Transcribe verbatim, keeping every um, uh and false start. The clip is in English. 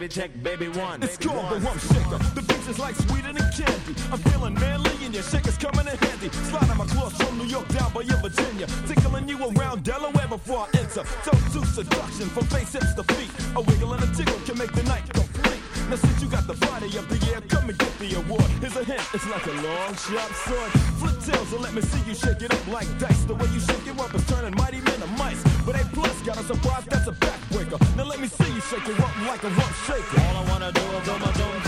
baby, check, baby one. It's called the Rump Shaker. The beach is like sweeter than candy. I'm feeling manly and your shaker's coming in handy. Sliding my claws from New York down by your Virginia. Tickling you around Delaware before I enter. Toe to seduction from face hips to feet. A wiggle and a tickle can make the night complete. Now since you got the body of the year, come and get the award. Here's a hint, it's like a long, sharp sword. Flip tails and let me see you shake it up like dice. The way you shake it up is turning mighty men to mice. But A plus got a surprise, that's a backbreaker. Now let me see you shake it up like a rump shaker. All I wanna do is go my dome